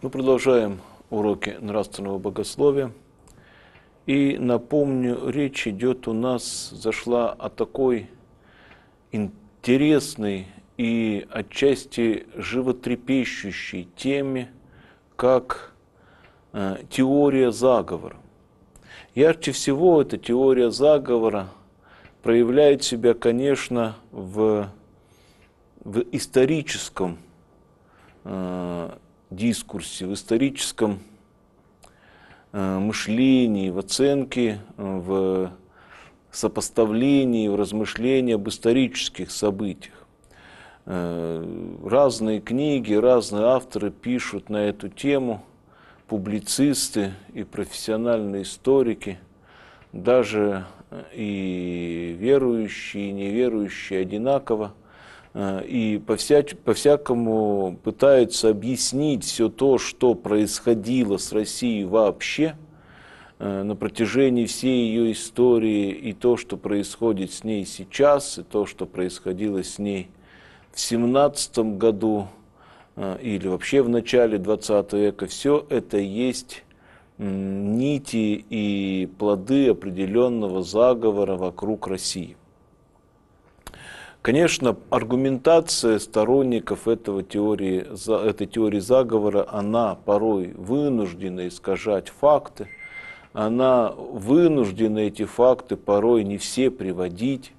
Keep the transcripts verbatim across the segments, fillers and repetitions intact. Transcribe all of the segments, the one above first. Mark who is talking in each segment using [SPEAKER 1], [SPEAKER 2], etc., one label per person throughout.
[SPEAKER 1] Мы продолжаем уроки нравственного богословия. И напомню, речь идет у нас, зашла о такой интересной и отчасти животрепещущей теме, как э, теория заговора. Ярче всего эта теория заговора проявляет себя, конечно, в, в историческом э, дискурсе, в историческом э, мышлении, в оценке, в сопоставлении, в размышлении об исторических событиях. Э, разные книги, разные авторы пишут на эту тему, публицисты и профессиональные историки, даже и верующие, и неверующие одинаково, и по-всякому пытаются объяснить все то, что происходило с Россией вообще на протяжении всей ее истории, и то, что происходит с ней сейчас, и то, что происходило с ней в семнадцатом году или вообще в начале двадцатого века. Все это есть нити и плоды определенного заговора вокруг России. Конечно, аргументация сторонников этого теории, этой теории заговора, она порой вынуждена искажать факты, она вынуждена эти факты порой не все приводить,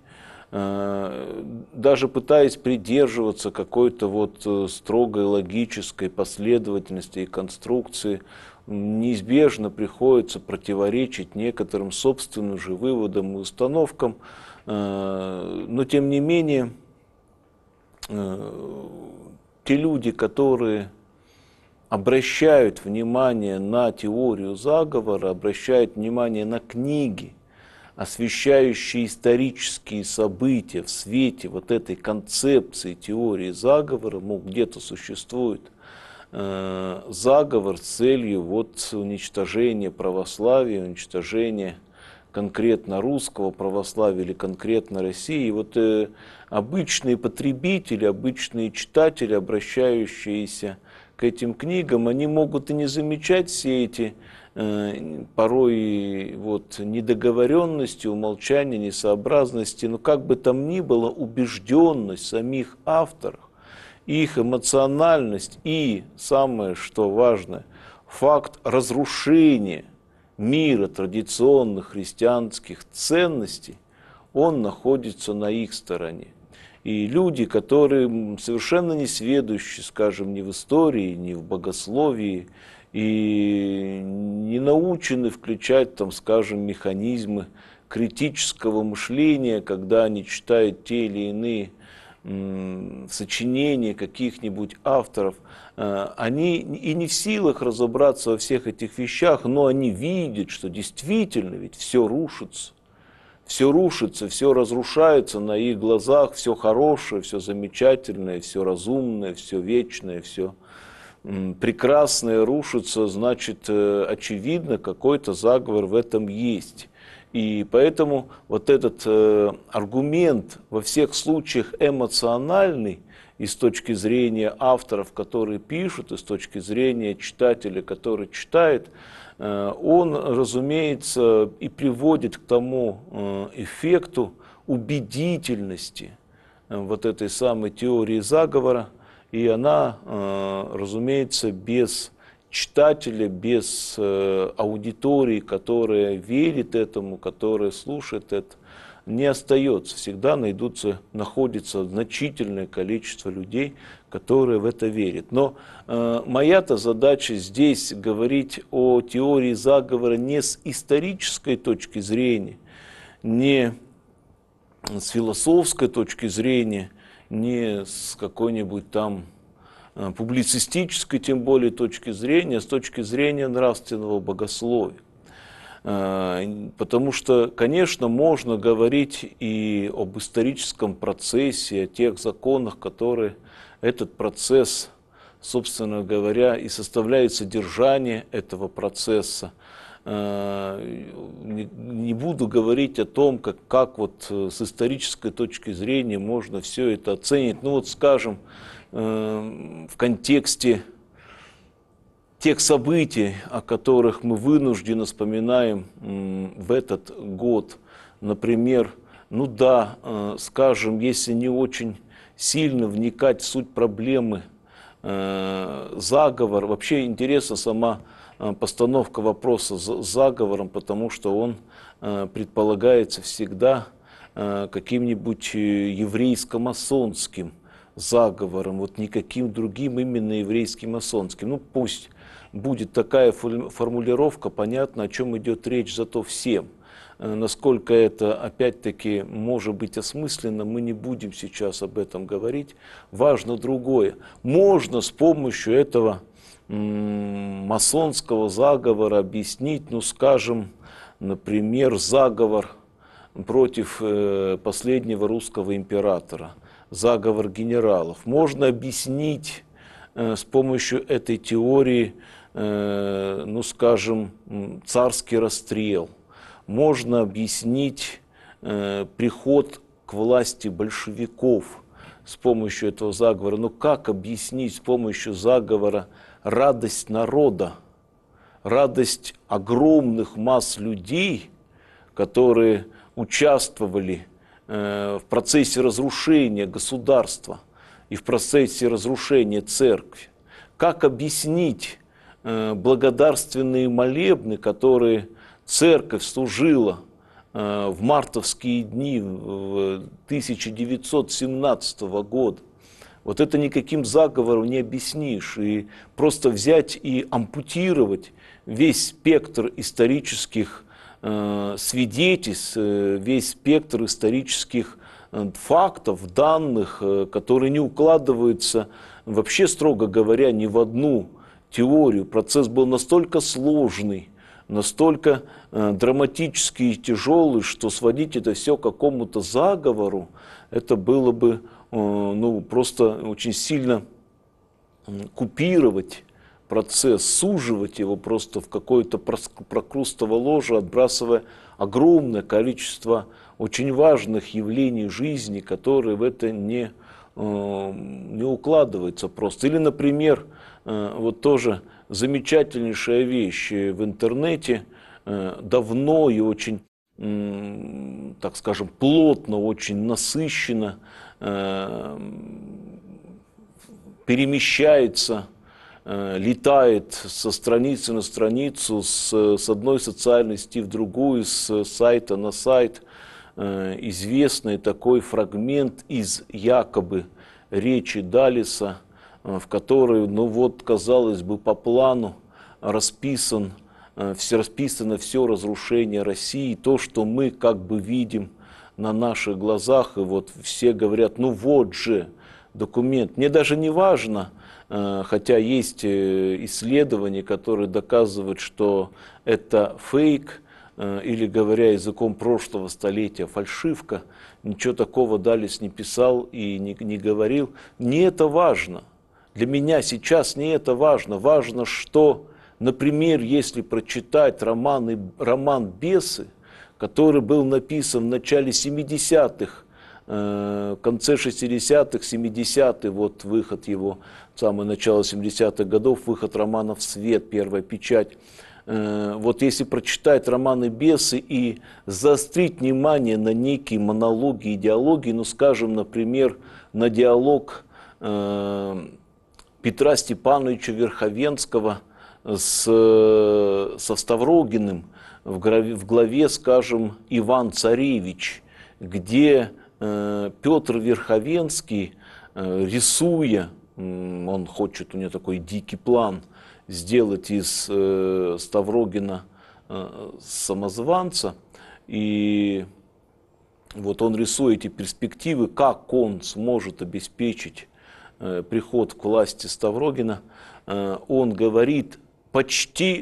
[SPEAKER 1] даже пытаясь придерживаться какой-то вот строгой логической последовательности и конструкции, неизбежно приходится противоречить некоторым собственным же выводам и установкам. Но тем не менее, те люди, которые обращают внимание на теорию заговора, обращают внимание на книги, освещающие исторические события в свете вот этой концепции теории заговора, мол, где-то существует э, заговор с целью вот уничтожения православия, уничтожения конкретно русского православия или конкретно России. И вот э, обычные потребители, обычные читатели, обращающиеся к этим книгам, они могут и не замечать все эти э, порой вот, недоговоренности, умолчания, несообразности, но как бы там ни было, убежденность самих авторов, их эмоциональность и, самое что важно, факт разрушения мира традиционных христианских ценностей, он находится на их стороне. И люди, которые совершенно не сведущие, скажем, ни в истории, ни в богословии, и не научены включать, там, скажем, механизмы критического мышления, когда они читают те или иные сочинения каких-нибудь авторов, они и не в силах разобраться во всех этих вещах, но они видят, что действительно ведь все рушится. Все рушится, все разрушается на их глазах, все хорошее, все замечательное, все разумное, все вечное, все прекрасное рушится, значит, очевидно, какой-то заговор в этом есть. И поэтому вот этот э, аргумент во всех случаях эмоциональный, и с точки зрения авторов, которые пишут, и с точки зрения читателя, который читает, э, он, разумеется, и приводит к тому э, эффекту убедительности э, вот этой самой теории заговора, и она, э, разумеется, без читателя, без э, аудитории, которая верит этому, которая слушает это, не остается. Всегда найдутся, находится значительное количество людей, которые в это верят. Но э, моя-то задача здесь говорить о теории заговора не с исторической точки зрения, не с философской точки зрения, не с какой-нибудь там публицистической, тем более, точки зрения, с точки зрения нравственного богословия. Потому что, конечно, можно говорить и об историческом процессе, о тех законах, которые этот процесс, собственно говоря, и составляет содержание этого процесса. Не буду говорить о том, как, как вот с исторической точки зрения можно все это оценить. Ну вот, скажем, в контексте тех событий, о которых мы вынуждены вспоминаем в этот год. Например, ну да, скажем, если не очень сильно вникать в суть проблемы, заговор, вообще интересна сама постановка вопроса с заговором, потому что он предполагается всегда каким-нибудь еврейско-масонским заговором, вот никаким другим, именно еврейским масонским. Ну пусть будет такая формулировка, понятно, о чем идет речь, зато всем. Насколько это, опять-таки, может быть осмысленно, мы не будем сейчас об этом говорить. Важно другое. Можно с помощью этого масонского заговора объяснить, ну, скажем, например, заговор против последнего русского императора, заговор генералов. Можно объяснить с помощью этой теории, ну, скажем, царский расстрел. Можно объяснить э, приход к власти большевиков с помощью этого заговора. Но как объяснить с помощью заговора радость народа, радость огромных масс людей, которые участвовали э, в процессе разрушения государства и в процессе разрушения церкви? Как объяснить э, благодарственные молебны, которые церковь служила э, в мартовские дни тысяча девятьсот семнадцатого года? Вот это никаким заговором не объяснишь. И просто взять и ампутировать весь спектр исторических э, свидетельств, э, весь спектр исторических э, фактов, данных, э, которые не укладываются вообще, строго говоря, ни в одну теорию. Процесс был настолько сложный, настолько э, драматический и тяжелый, что сводить это все к какому-то заговору, это было бы э, ну, просто очень сильно э, купировать процесс, суживать его просто в какое-то прокрустово ложе, отбрасывая огромное количество очень важных явлений жизни, которые в это не, э, не укладываются просто. Или, например, э, вот тоже замечательнейшая вещь в интернете, давно и очень, так скажем, плотно, очень насыщенно перемещается, летает со страницы на страницу, с, с одной социальной сети в другую, с сайта на сайт, известный такой фрагмент из якобы речи Даллеса, в которой, ну вот, казалось бы, по плану расписан, все, расписано все разрушение России, то, что мы как бы видим на наших глазах, и вот все говорят, ну вот же документ. Мне даже не важно, хотя есть исследования, которые доказывают, что это фейк, или, говоря языком прошлого столетия, фальшивка, ничего такого Даллес не писал и не, не говорил. Не это важно. Для меня сейчас не это важно. Важно, что, например, если прочитать роман, роман «Бесы», который был написан в начале семидесятых, э, в конце шестидесятых, семидесятых, вот выход его, самое начало семидесятых годов, выход романа в свет, первая печать. Э, вот если прочитать романы «Бесы» и заострить внимание на некие монологи, идеологии, ну, скажем, например, на диалог э, Петра Степановича Верховенского с, со Ставрогиным в главе, в главе, скажем, Иван-Царевич, где э, Петр Верховенский, э, рисуя, э, он хочет, у него такой дикий план, сделать из э, Ставрогина э, самозванца, и вот он рисует эти перспективы, как он сможет обеспечить приход к власти Ставрогина, он говорит почти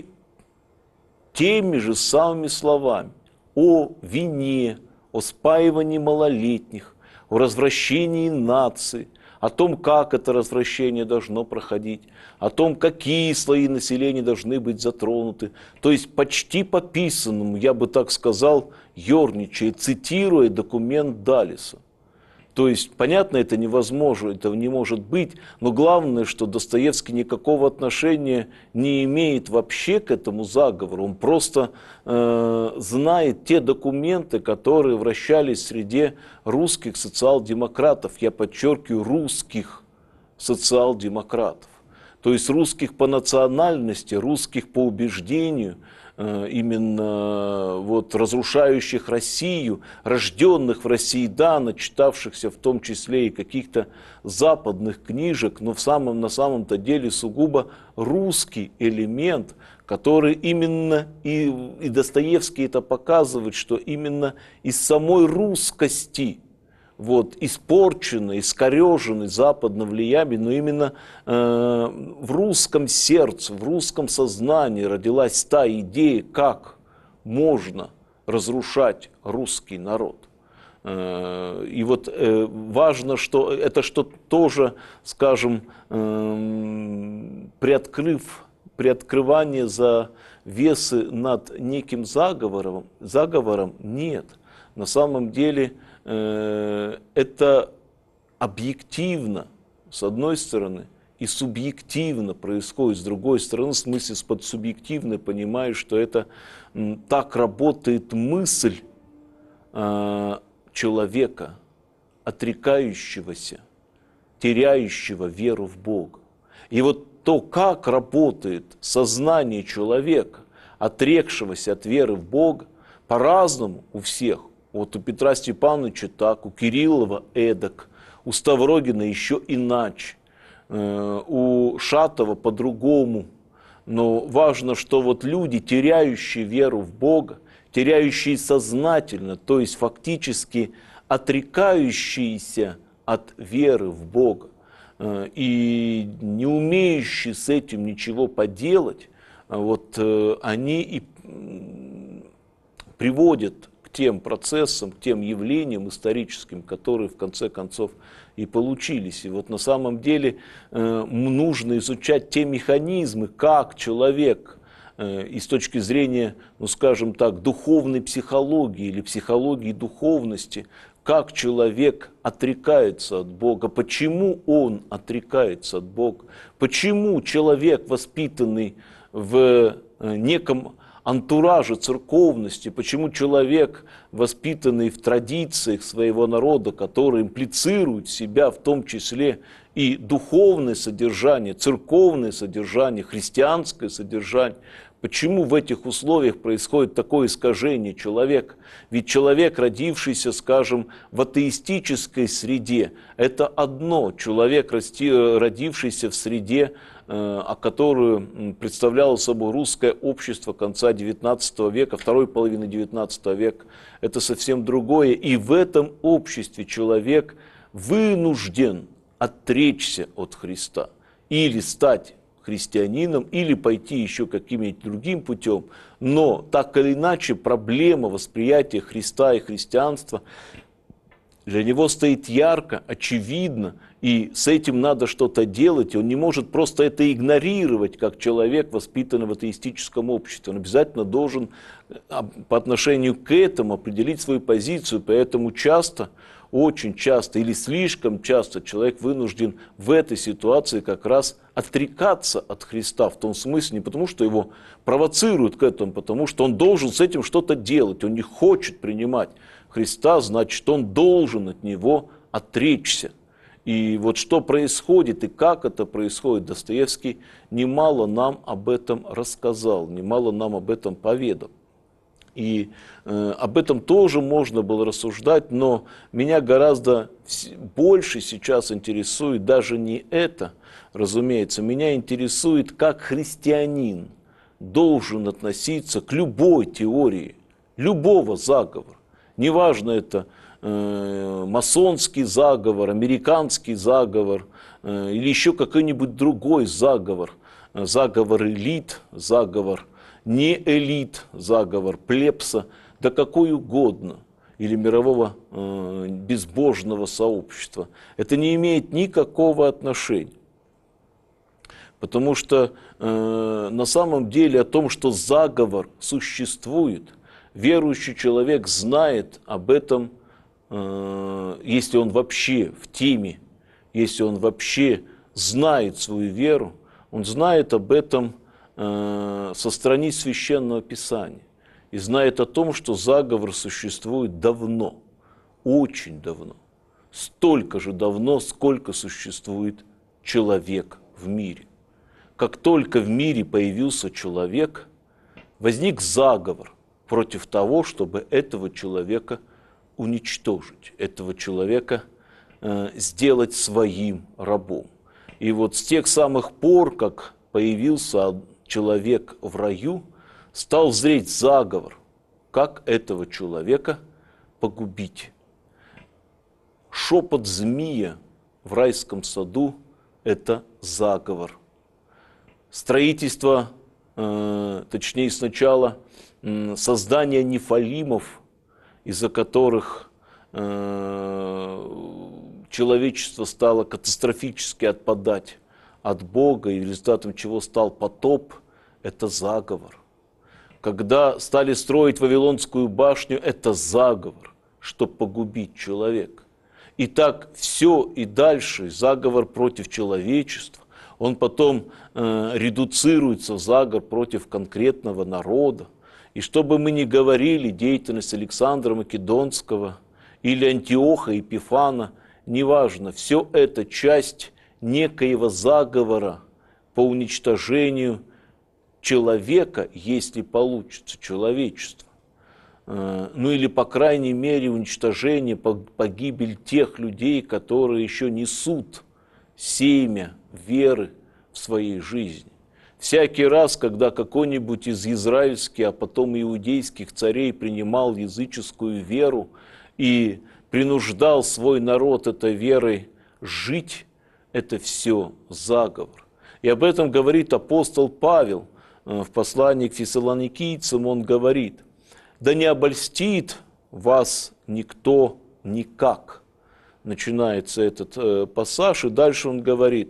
[SPEAKER 1] теми же самыми словами о вине, о спаивании малолетних, о развращении нации, о том, как это развращение должно проходить, о том, какие слои населения должны быть затронуты. То есть почти по писанному, я бы так сказал, ерничая, цитируя документ Даллеса. То есть, понятно, это невозможно, этого не может быть, но главное, что Достоевский никакого отношения не имеет вообще к этому заговору. Он просто э, знает те документы, которые вращались в среде русских социал-демократов. Я подчеркиваю, русских социал-демократов. То есть русских по национальности, русских по убеждению, именно вот разрушающих Россию, рожденных в России, да, начитавшихся в том числе и каких-то западных книжек, но в самом, на самом-то деле сугубо русский элемент, который именно, и, и Достоевский это показывает, что именно из самой русскости, вот, испорченный, искореженный западным влиянием, но именно э, в русском сердце, в русском сознании родилась та идея, как можно разрушать русский народ. Э, и вот э, важно, что это что тоже, скажем, э, приоткрыв, приоткрывание завесы над неким заговором, заговором нет. На самом деле это объективно, с одной стороны, и субъективно происходит, с другой стороны, в смысле под субъективно понимаю, что это так работает мысль человека, отрекающегося, теряющего веру в Бога. И вот то, как работает сознание человека, отрекшегося от веры в Бога, по-разному у всех. Вот у Петра Степановича так, у Кириллова эдак, у Ставрогина еще иначе, у Шатова по-другому. Но важно, что вот люди, теряющие веру в Бога, теряющие сознательно, то есть фактически отрекающиеся от веры в Бога и не умеющие с этим ничего поделать, вот они и приводят к тем процессам, к тем явлениям историческим, которые в конце концов и получились. И вот на самом деле э, нужно изучать те механизмы, как человек э, и с точки зрения, ну скажем так, духовной психологии или психологии духовности, как человек отрекается от Бога, почему он отрекается от Бога, почему человек, воспитанный в неком антураже церковности, почему человек, воспитанный в традициях своего народа, который имплицирует в себя в том числе и духовное содержание, церковное содержание, христианское содержание, почему в этих условиях происходит такое искажение человека? Ведь человек, родившийся, скажем, в атеистической среде, это одно. Человек, родившийся в среде, а которую представляло собой русское общество конца девятнадцатого века, второй половины девятнадцатого века, это совсем другое. И в этом обществе человек вынужден отречься от Христа, или стать христианином, или пойти еще каким-нибудь другим путем. Но так или иначе проблема восприятия Христа и христианства для него стоит ярко, очевидно, и с этим надо что-то делать, и он не может просто это игнорировать, как человек, воспитанный в атеистическом обществе. Он обязательно должен по отношению к этому определить свою позицию, поэтому часто, очень часто или слишком часто человек вынужден в этой ситуации как раз отрекаться от Христа, в том смысле, не потому что его провоцируют к этому, потому что он должен с этим что-то делать, он не хочет принимать Христа, значит, он должен от него отречься. И вот что происходит и как это происходит, Достоевский немало нам об этом рассказал, немало нам об этом поведал. И э, об этом тоже можно было рассуждать, но меня гораздо больше сейчас интересует даже не это, разумеется, меня интересует, как христианин должен относиться к любой теории, любого заговора. Неважно, это э, масонский заговор, американский заговор э, или еще какой-нибудь другой заговор, заговор элит, заговор не элит, заговор плебса, да какой угодно, или мирового э, безбожного сообщества. Это не имеет никакого отношения. Потому что э, на самом деле о том, что заговор существует, верующий человек знает об этом если он вообще в теме, если он вообще знает свою веру, он знает об этом со страниц Священного Писания и знает о том, что заговор существует давно, очень давно, столько же давно, сколько существует человек в мире. Как только в мире появился человек, возник заговор против того, чтобы этого человека уничтожить, этого человека э, сделать своим рабом. И вот с тех самых пор, как появился человек в раю, стал зреть заговор, как этого человека погубить. Шепот змея в райском саду – это заговор. Строительство, э, точнее сначала э, создание нефалимов, из-за которых э, человечество стало катастрофически отпадать от Бога, и результатом чего стал потоп, это заговор. Когда стали строить Вавилонскую башню, это заговор, чтобы погубить человека. И так все и дальше заговор против человечества. Он потом э, редуцируется в заговор против конкретного народа. И что бы мы ни говорили, деятельность Александра Македонского или Антиоха Епифана, неважно, все это часть некоего заговора по уничтожению человека, если получится, человечества. Э, ну или, по крайней мере, уничтожение, погибель тех людей, которые еще несут семя веры в своей жизни. Всякий раз, когда какой-нибудь из израильских, а потом иудейских царей принимал языческую веру и принуждал свой народ этой верой жить, это все заговор. И об этом говорит апостол Павел в послании к фессалоникийцам. Он говорит: «Да не обольстит вас никто никак». Начинается этот э, пассаж, и дальше он говорит: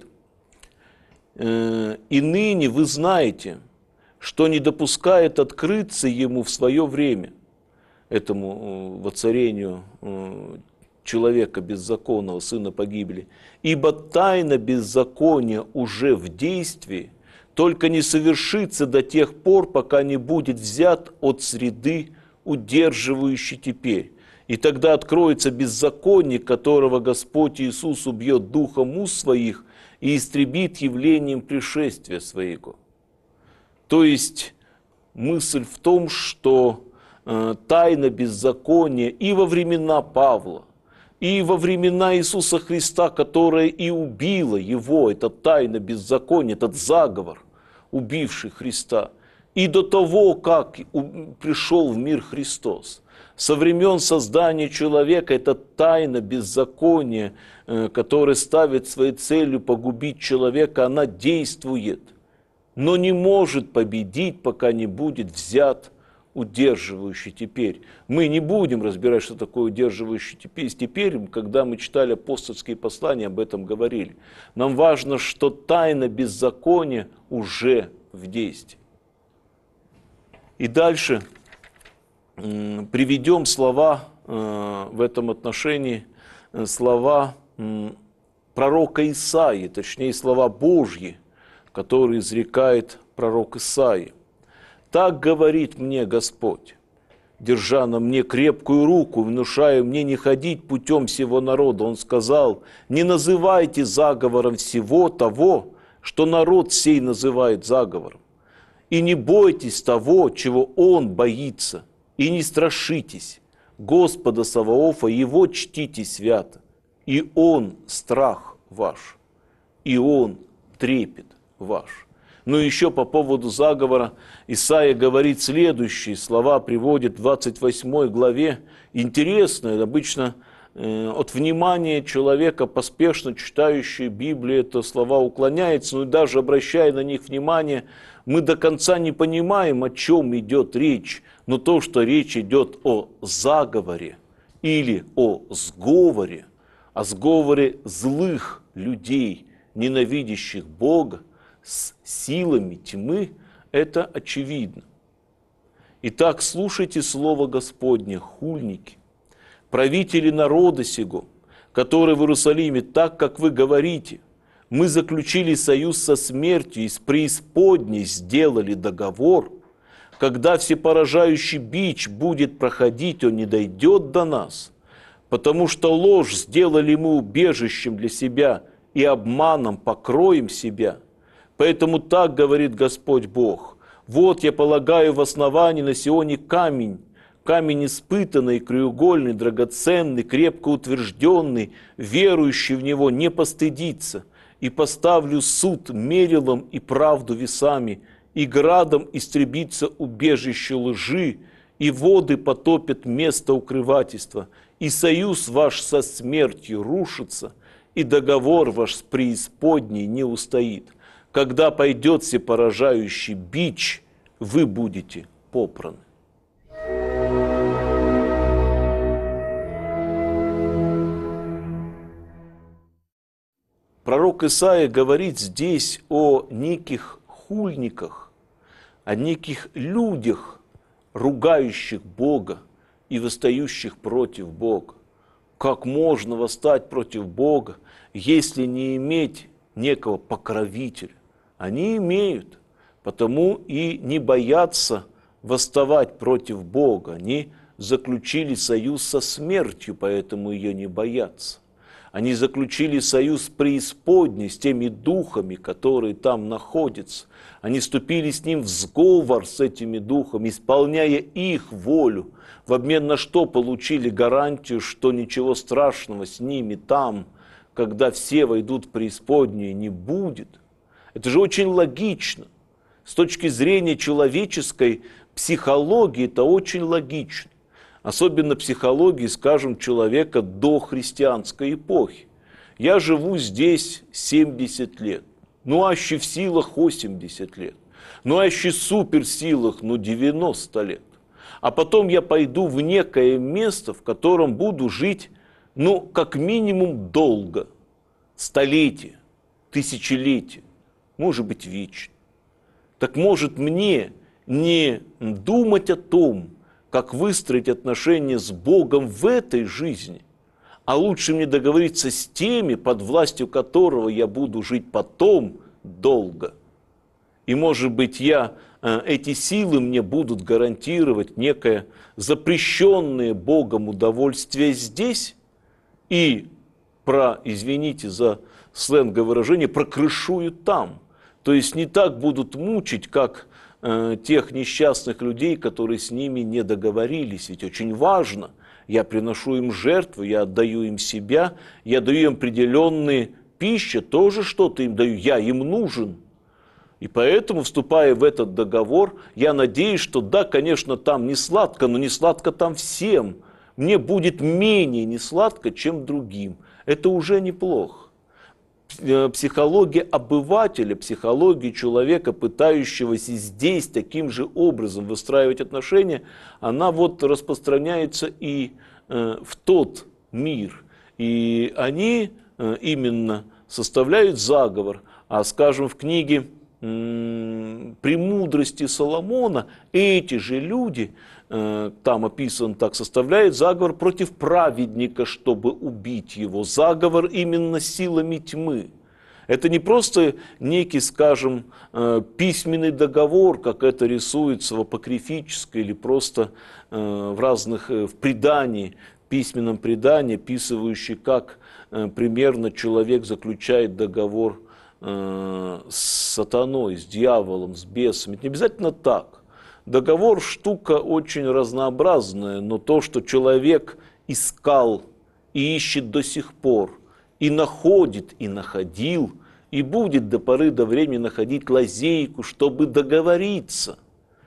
[SPEAKER 1] «И ныне вы знаете, что не допускает открыться ему в свое время, этому воцарению человека беззаконного, сына погибели, ибо тайна беззакония уже в действии, только не совершится до тех пор, пока не будет взят от среды, удерживающей теперь. И тогда откроется беззаконие, которого Господь Иисус убьет духом уст своих и истребит явлением пришествия своего». То есть мысль в том, что э, тайна беззакония и во времена Павла, и во времена Иисуса Христа, которая и убила его, это тайна беззакония, этот заговор, убивший Христа, и до того, как пришел в мир Христос. Со времен создания человека это тайна беззакония, которая ставит своей целью погубить человека, она действует, но не может победить, пока не будет взят удерживающий теперь. Мы не будем разбирать, что такое удерживающий теперь. Теперь, когда мы читали апостольские послания, об этом говорили. Нам важно, что тайна беззакония уже в действии. И дальше приведем слова в этом отношении, слова пророка Исаии, точнее слова Божьи, которые изрекает пророк Исаия. «Так говорит мне Господь, держа на мне крепкую руку, внушая мне не ходить путем всего народа. Он сказал: не называйте заговором всего того, что народ сей называет заговором. И не бойтесь того, чего он боится, и не страшитесь Господа Саваофа, его чтите свято, и он страх ваш, и он трепет ваш». Но еще по поводу заговора Исаия говорит следующие слова, приводит в двадцать восьмой главе. Интересно, обычно э, от внимания человека, поспешно читающего Библию, это слова уклоняется, но даже обращая на них внимание, мы до конца не понимаем, о чем идет речь. Но то, что речь идет о заговоре или о сговоре, о сговоре злых людей, ненавидящих Бога, с силами тьмы, это очевидно. Итак, слушайте слово Господне, хульники. правители народа сего, которые в Иерусалиме, так, как вы говорите, мы заключили союз со смертью и с преисподней сделали договор, когда всепоражающий бич будет проходить, он не дойдет до нас, потому что ложь сделали мы убежищем для себя и обманом покроем себя. Поэтому так говорит Господь Бог: вот я полагаю в основании на Сионе камень, камень испытанный, краеугольный, драгоценный, крепко утвержденный, верующий в него не постыдится, и поставлю суд мерилом и правду весами, и градом истребится убежище лжи, и воды потопят место укрывательства, и союз ваш со смертью рушится, и договор ваш с преисподней не устоит. Когда пойдет всепоражающий бич, вы будете попраны. Пророк Исаия говорит здесь о неких хульниках, о неких людях, ругающих Бога и восстающих против Бога. Как можно восстать против Бога, если не иметь некого покровителя? Они имеют, потому и не боятся восставать против Бога. Они заключили союз со смертью, поэтому ее не боятся. Они заключили союз с преисподней, с теми духами, которые там находятся. Они вступили с ним в сговор с этими духами, исполняя их волю, в обмен на что получили гарантию, что ничего страшного с ними там, когда все войдут в преисподнюю, не будет. Это же очень логично. С точки зрения человеческой психологии это очень логично. Особенно психологии, скажем, человека до христианской эпохи. Я живу здесь семьдесят лет, ну а еще в силах восемьдесят лет, ну а еще в суперсилах, ну девяносто лет. А потом я пойду в некое место, в котором буду жить, ну как минимум долго, столетия, тысячелетия, может быть вечно. Так может мне не думать о том, как выстроить отношения с Богом в этой жизни, а лучше мне договориться с теми, под властью которого я буду жить потом долго. И, может быть, я, эти силы мне будут гарантировать некое запрещенное Богом удовольствие здесь и, про, извините за сленговое выражение, прокрышуют там. То есть не так будут мучить, как тех несчастных людей, которые с ними не договорились. Ведь очень важно, я приношу им жертву, я отдаю им себя, я даю им определенные пищи, тоже что-то им даю, я им нужен. И поэтому, вступая в этот договор, я надеюсь, что да, конечно, там не сладко, но не сладко там всем. Мне будет менее не сладко, чем другим. Это уже неплохо. Психология обывателя, психология человека, пытающегося здесь таким же образом выстраивать отношения, она вот распространяется и э, в тот мир. И они э, именно составляют заговор. А, скажем, в книге э, «Премудрости Соломона» эти же люди, э, там описан так, составляют заговор против праведника, чтобы убить его. Заговор именно силами тьмы. Это не просто некий, скажем, письменный договор, как это рисуется в апокрифической или просто в разных, в предании, письменном предании, описывающий, как примерно человек заключает договор с сатаной, с дьяволом, с бесом. Это не обязательно так. Договор штука очень разнообразная, но то, что человек искал и ищет до сих пор, и находит, и находил, и будет до поры до времени находить лазейку, чтобы договориться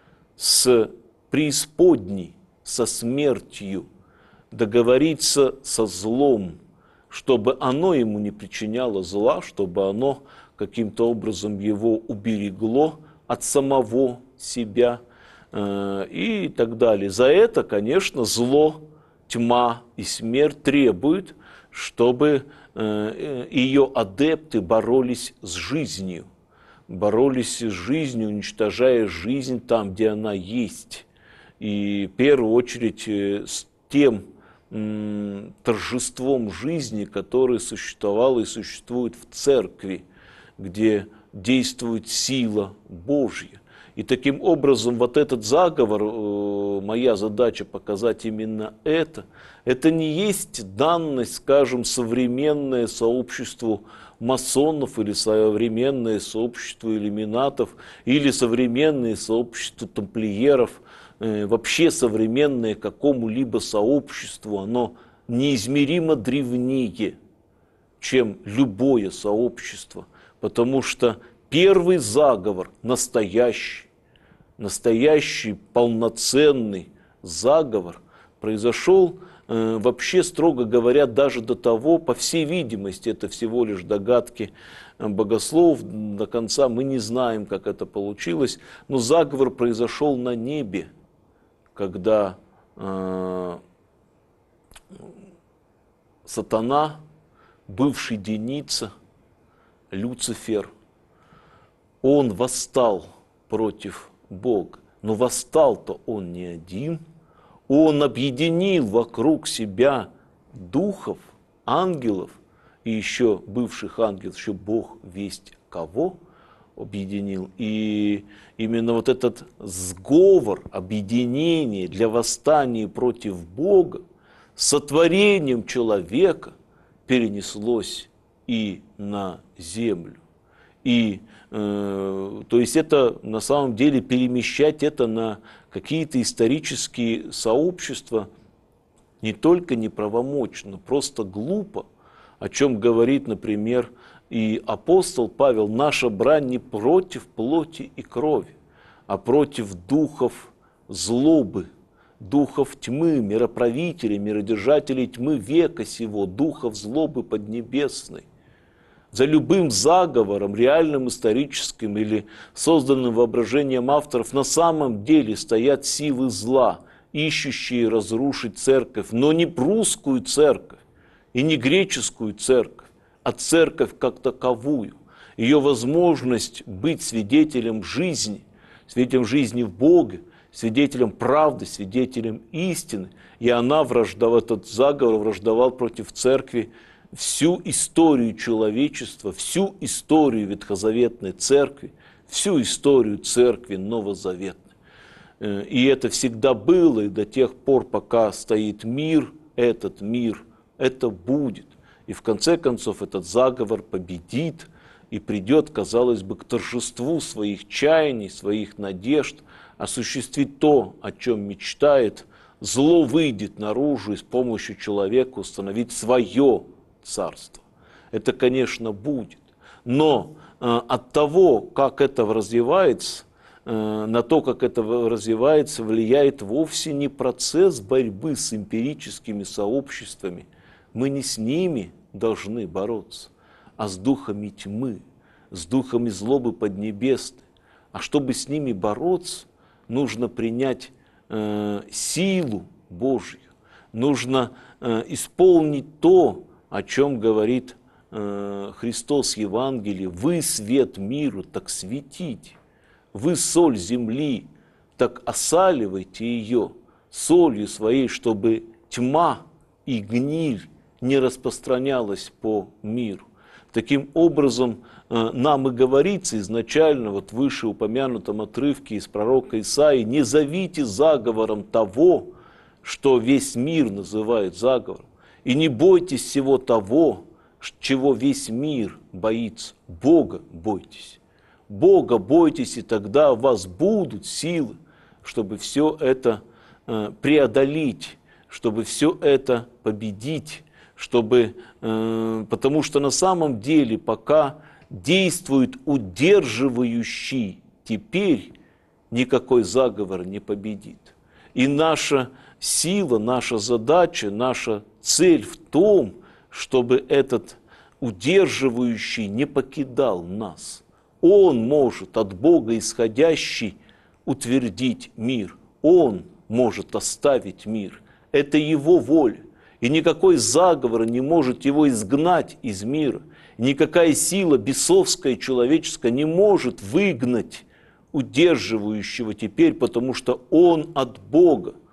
[SPEAKER 1] с преисподней, со смертью, договориться со злом, чтобы оно ему не причиняло зла, чтобы оно каким-то образом его уберегло от самого себя э, и так далее. За это, конечно, зло, тьма и смерть требуют, чтобы э, ее адепты боролись с жизнью, боролись с жизнью, уничтожая жизнь там, где она есть. И в первую очередь с тем м, торжеством жизни, которое существовало и существует в церкви, где действует сила Божья. И таким образом вот этот заговор, э, моя задача показать именно это, это не есть данность, скажем, современное сообществу масонов или современное сообщество иллюминатов или современное сообщество тамплиеров, э, вообще современное какому-либо сообществу, оно неизмеримо древнее, чем любое сообщество, потому что первый заговор, настоящий, настоящий полноценный заговор произошел э, вообще, строго говоря, даже до того, по всей видимости, это всего лишь догадки богословов, до конца мы не знаем, как это получилось, но заговор произошел на небе, когда э, сатана, бывший Деница, Люцифер, он восстал против Бога. Но восстал-то он не один. Он объединил вокруг себя духов, ангелов и еще бывших ангелов, еще Бог весть кого объединил. И именно вот этот сговор, объединение для восстания против Бога сотворением человека перенеслось и на землю. И, э, то есть это на самом деле перемещать это на какие-то исторические сообщества не только неправомочно, просто глупо, о чем говорит, например, и апостол Павел: наша брань не против плоти и крови, а против духов злобы, духов тьмы, мироправителей, миродержателей тьмы века сего, духов злобы поднебесной. За любым заговором, реальным, историческим или созданным воображением авторов, на самом деле стоят силы зла, ищущие разрушить церковь, но не прусскую церковь и не греческую церковь, а церковь как таковую. Ее возможность быть свидетелем жизни, свидетелем жизни в Боге, свидетелем правды, свидетелем истины. И она враждовала, этот заговор враждовал против церкви всю историю человечества, всю историю ветхозаветной церкви, всю историю церкви новозаветной. И это всегда было, и до тех пор, пока стоит мир, этот мир, это будет. И в конце концов этот заговор победит и придет, казалось бы, к торжеству своих чаяний, своих надежд, осуществить то, о чем мечтает. Зло выйдет наружу и с помощью человека установить свое царство. Это, конечно, будет. Но э, от того, как это развивается, э, на то, как это развивается, влияет вовсе не процесс борьбы с эмпирическими сообществами. Мы не с ними должны бороться, а с духами тьмы, с духами злобы поднебесной. А чтобы с ними бороться, нужно принять э, силу Божью, нужно э, исполнить то, о чем говорит э, Христос в Евангелии: вы свет миру, так светите, вы соль земли, так осаливайте ее солью своей, чтобы тьма и гниль не распространялась по миру. Таким образом, э, нам и говорится изначально, вот в вышеупомянутом отрывке из пророка Исаии: не зовите заговором того, что весь мир называет заговором. И не бойтесь всего того, чего весь мир боится. Бога бойтесь. Бога бойтесь, и тогда у вас будут силы, чтобы все это э, преодолеть, чтобы все это победить, чтобы, э, потому что на самом деле пока действует удерживающий, теперь никакой заговор не победит. И наша сила, наша задача, наша цель в том, чтобы этот удерживающий не покидал нас. Он может, от Бога исходящий, утвердить мир. Он может оставить мир. Это его воля. И никакой заговор не может его изгнать из мира. Никакая сила бесовская, человеческая не может выгнать удерживающего теперь, потому что он от Бога.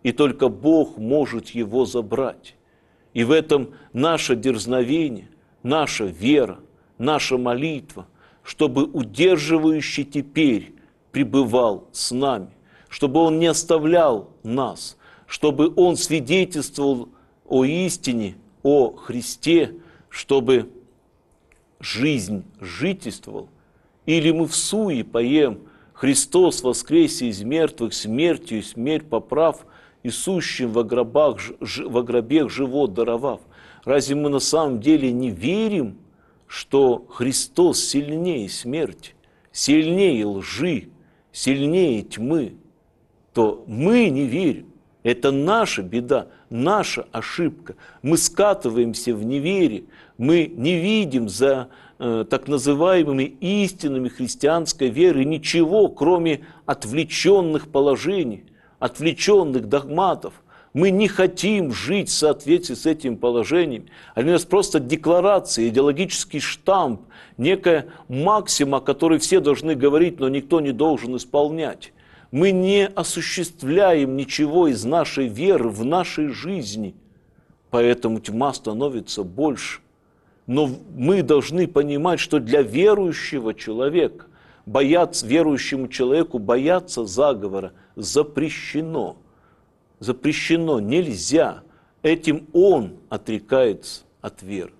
[SPEAKER 1] и только Бог может его забрать. И в этом наше дерзновение, наша вера, наша молитва, чтобы удерживающий теперь пребывал с нами, чтобы Он не оставлял нас, чтобы Он свидетельствовал о истине, о Христе, чтобы жизнь жительствовал. Или мы в суе поем «Христос воскресе из мертвых, смертью смерть поправ, и сущим во гробах, во гробех живот даровав». Разве мы на самом деле не верим, что Христос сильнее смерти, сильнее лжи, сильнее тьмы? То мы не верим. Это наша беда, наша ошибка. Мы скатываемся в неверие, мы не видим за э, так называемыми истинами христианской веры ничего, кроме отвлеченных положений, отвлеченных догматов. Мы не хотим жить в соответствии с этим положением. Они у нас просто декларация, идеологический штамп, некая максима, о которой все должны говорить, но никто не должен исполнять. Мы не осуществляем ничего из нашей веры в нашей жизни, поэтому тьма становится больше. Но мы должны понимать, что для верующего человека, бояться, верующему человеку бояться заговора запрещено. Запрещено, нельзя. Этим он отрекается от веры.